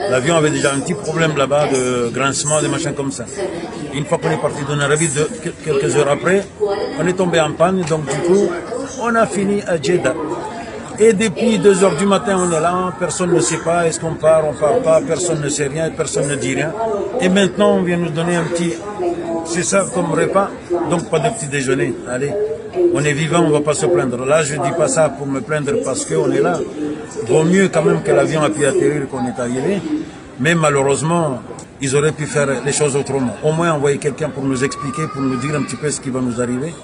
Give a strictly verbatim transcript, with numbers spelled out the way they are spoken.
L'avion avait déjà un petit problème là-bas de grincement, des machins comme ça. Une fois qu'on est parti de Nairobi, de, quelques heures après, on est tombé en panne, donc du coup, on a fini à Jeddah. Et depuis deux heures du matin, on est là, personne ne sait pas, est-ce qu'on part, on part pas, personne ne sait rien, personne ne dit rien. Et maintenant, on vient nous donner un petit, c'est ça comme repas, donc pas de petit déjeuner. Allez, on est vivant, on va pas se plaindre. Là, je dis pas ça pour me plaindre parce qu'on est là. Vaut mieux quand même que l'avion a pu atterrir qu'on est arrivé. Mais malheureusement, ils auraient pu faire les choses autrement. Au moins envoyer quelqu'un pour nous expliquer, pour nous dire un petit peu ce qui va nous arriver.